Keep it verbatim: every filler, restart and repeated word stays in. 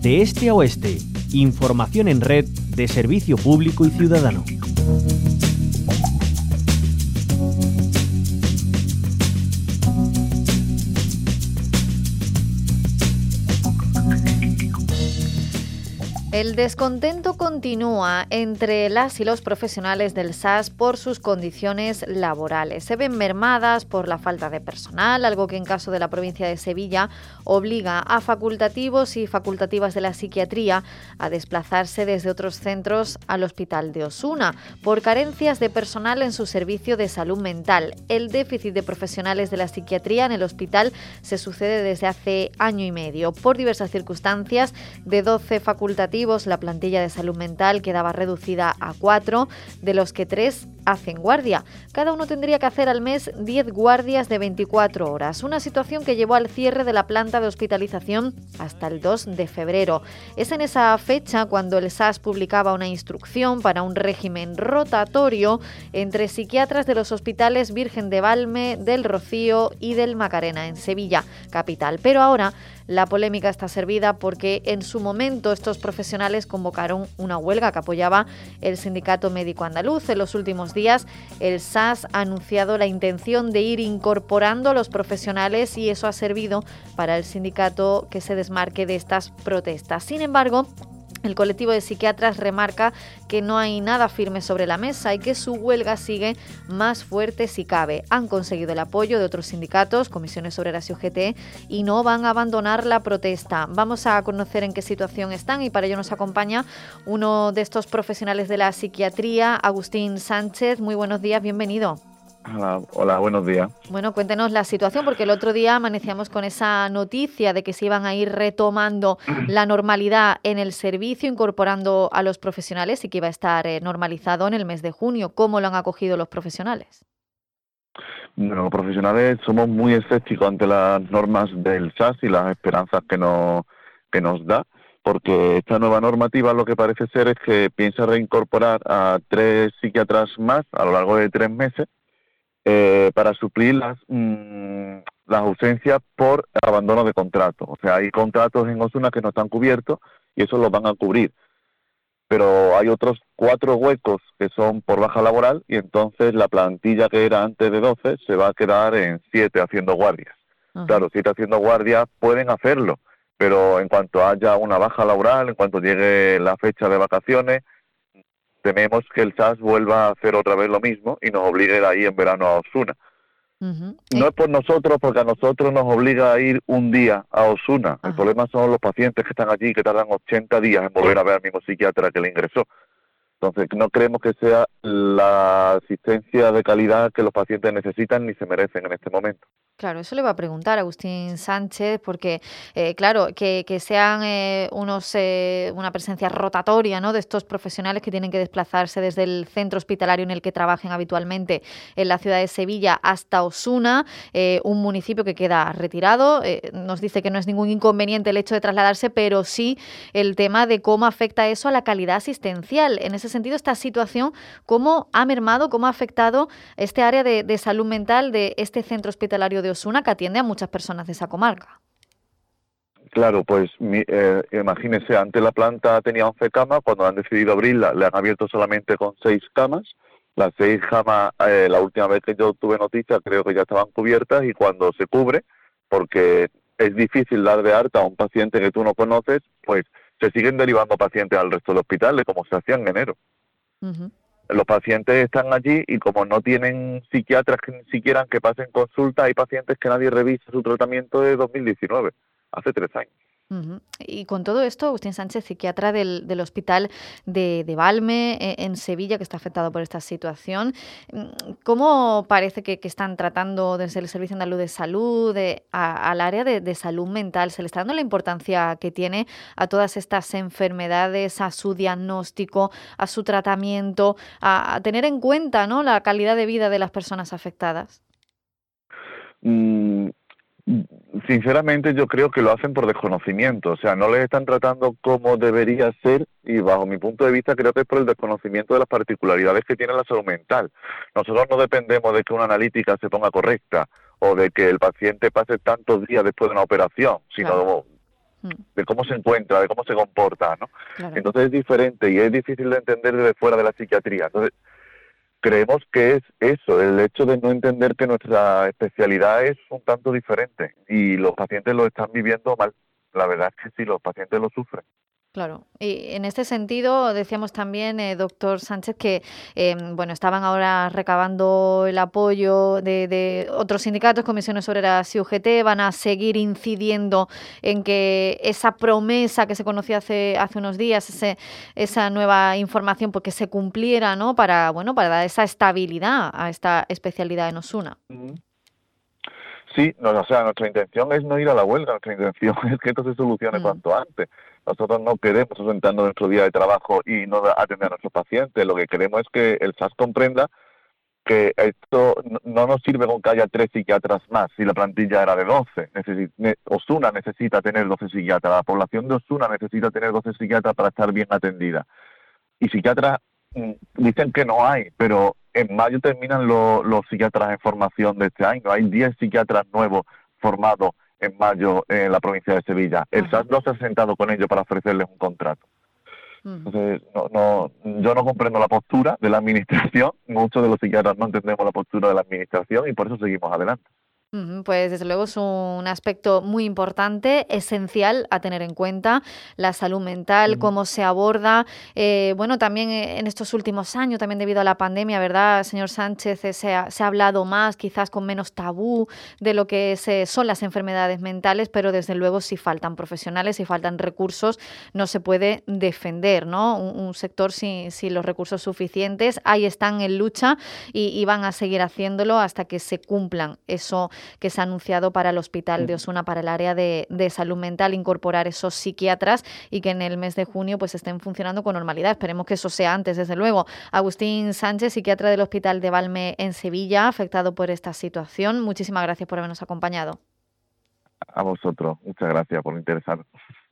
De este a oeste, información en red de servicio público y ciudadano. El descontento continúa entre las y los profesionales del S A S por sus condiciones laborales. Se ven mermadas por la falta de personal, algo que en caso de la provincia de Sevilla obliga a facultativos y facultativas de la psiquiatría a desplazarse desde otros centros al Hospital de Osuna por carencias de personal en su servicio de salud mental. El déficit de profesionales de la psiquiatría en el hospital se sucede desde hace año y medio. Por diversas circunstancias, de doce facultativos, la plantilla de salud mental quedaba reducida a cuatro, de los que tres hacen guardia. Cada uno tendría que hacer al mes diez guardias de veinticuatro horas, una situación que llevó al cierre de la planta de hospitalización hasta el dos de febrero. Es en esa fecha cuando el S A S publicaba una instrucción para un régimen rotatorio entre psiquiatras de los hospitales Virgen de Valme, del Rocío y del Macarena en Sevilla, capital. Pero ahora la polémica está servida porque en su momento estos profesionales convocaron una huelga que apoyaba el Sindicato Médico Andaluz. En los últimos días el S A S ha anunciado la intención de ir incorporando a los profesionales y eso ha servido para el sindicato que se desmarque de estas protestas. Sin embargo, el colectivo de psiquiatras remarca que no hay nada firme sobre la mesa y que su huelga sigue más fuerte si cabe. Han conseguido el apoyo de otros sindicatos, Comisiones Obreras y O G T, y no van a abandonar la protesta. Vamos a conocer en qué situación están y para ello nos acompaña uno de estos profesionales de la psiquiatría, Agustín Sánchez. Muy buenos días, bienvenido. Hola, hola, buenos días. Bueno, cuéntenos la situación, porque el otro día amanecíamos con esa noticia de que se iban a ir retomando la normalidad en el servicio, incorporando a los profesionales y que iba a estar eh, normalizado en el mes de junio. ¿Cómo lo han acogido los profesionales? Bueno, los profesionales somos muy escépticos ante las normas del S A S y las esperanzas que nos, que nos da, porque esta nueva normativa lo que parece ser es que piensa reincorporar a tres psiquiatras más a lo largo de tres meses, Eh, para suplir las mmm, las ausencias por abandono de contrato. O sea, hay contratos en Osuna que no están cubiertos y eso los van a cubrir. Pero hay otros cuatro huecos que son por baja laboral y entonces la plantilla que era antes de doce se va a quedar en siete haciendo guardias. Uh-huh. Claro, siete haciendo guardias pueden hacerlo, pero en cuanto haya una baja laboral, en cuanto llegue la fecha de vacaciones, tememos que el S A S vuelva a hacer otra vez lo mismo y nos obligue a ir en verano a Osuna. Uh-huh. No es por nosotros, porque a nosotros nos obliga a ir un día a Osuna. Uh-huh. El problema son los pacientes que están allí, que tardan ochenta días en volver a ver al mismo psiquiatra que le ingresó. Entonces, no creemos que sea la asistencia de calidad que los pacientes necesitan ni se merecen en este momento. Claro, eso le va a preguntar a Agustín Sánchez, porque, eh, claro, que, que sean eh, unos eh, una presencia rotatoria, ¿no?, de estos profesionales que tienen que desplazarse desde el centro hospitalario en el que trabajen habitualmente en la ciudad de Sevilla hasta Osuna, eh, un municipio que queda retirado. Eh, nos dice que no es ningún inconveniente el hecho de trasladarse, pero sí el tema de cómo afecta eso a la calidad asistencial. En ese sentido, esta situación, ¿cómo ha mermado, cómo ha afectado este área de, de salud mental de este centro hospitalario de Osuna, que atiende a muchas personas de esa comarca? Claro, pues eh, imagínese, antes la planta tenía once camas, cuando han decidido abrirla le han abierto solamente con seis camas. Las seis camas, eh, la última vez que yo tuve noticias, creo que ya estaban cubiertas, y cuando se cubre, porque es difícil dar de alta a un paciente que tú no conoces, pues se siguen derivando pacientes al resto del hospital, como se hacía en enero. Uh-huh. Los pacientes están allí y como no tienen psiquiatras que ni siquiera que pasen consulta, hay pacientes que nadie revisa su tratamiento de dos mil diecinueve, hace tres años. Uh-huh. Y con todo esto, Agustín Sánchez, psiquiatra del, del Hospital de, de Valme, eh, en Sevilla, que está afectado por esta situación, ¿cómo parece que, que están tratando desde el Servicio Andaluz de Salud de, a, al área de, de salud mental? ¿Se le está dando la importancia que tiene a todas estas enfermedades, a su diagnóstico, a su tratamiento, a, a tener en cuenta, ¿no?, la calidad de vida de las personas afectadas? Mm. Sinceramente yo creo que lo hacen por desconocimiento, o sea, no les están tratando como debería ser, y bajo mi punto de vista creo que es por el desconocimiento de las particularidades que tiene la salud mental. Nosotros no dependemos de que una analítica se ponga correcta o de que el paciente pase tantos días después de una operación, sino claro. de cómo se encuentra, de cómo se comporta, ¿no? Claro. Entonces es diferente y es difícil de entender desde fuera de la psiquiatría. Entonces creemos que es eso, el hecho de no entender que nuestra especialidad es un tanto diferente y los pacientes lo están viviendo mal. La verdad es que sí, los pacientes lo sufren. Claro, y en este sentido decíamos también, eh, doctor Sánchez, que eh, bueno, estaban ahora recabando el apoyo de, de otros sindicatos, comisiones obreras y U G T, van a seguir incidiendo en que esa promesa que se conoció hace hace unos días, ese, esa nueva información, porque se cumpliera, ¿no? Para bueno, para dar esa estabilidad a esta especialidad en Osuna. Sí, no, o sea, nuestra intención es no ir a la huelga, nuestra intención es que esto se solucione mm. cuanto antes. Nosotros no queremos ausentarnos nuestro día de trabajo y no atender a nuestros pacientes. Lo que queremos es que el S A S comprenda que esto no nos sirve con que haya tres psiquiatras más si la plantilla era de doce. Necesi- Osuna necesita tener doce psiquiatras, la población de Osuna necesita tener doce psiquiatras para estar bien atendida. Y psiquiatras mm, dicen que no hay, pero en mayo terminan lo, los psiquiatras en formación de este año. Hay diez psiquiatras nuevos formados en mayo en la provincia de Sevilla. El S A S no se ha sentado con ellos para ofrecerles un contrato. Entonces, no, no, yo no comprendo la postura de la administración. Muchos de los psiquiatras no entendemos la postura de la administración y por eso seguimos adelante. Pues desde luego es un aspecto muy importante, esencial a tener en cuenta, la salud mental, uh-huh. cómo se aborda. Eh, bueno, también en estos últimos años, también debido a la pandemia, ¿verdad, señor Sánchez? Eh, se, ha, se ha hablado más, quizás con menos tabú de lo que se, son las enfermedades mentales, pero desde luego si faltan profesionales, si faltan recursos, no se puede defender, ¿no? Un, un sector sin, sin los recursos suficientes. Ahí están en lucha y, y van a seguir haciéndolo hasta que se cumplan eso que se ha anunciado para el Hospital de Osuna, para el área de, de salud mental, incorporar esos psiquiatras y que en el mes de junio pues estén funcionando con normalidad. Esperemos que eso sea antes, desde luego. Agustín Sánchez, psiquiatra del Hospital de Valme en Sevilla, afectado por esta situación. Muchísimas gracias por habernos acompañado. A vosotros. Muchas gracias por interesarnos.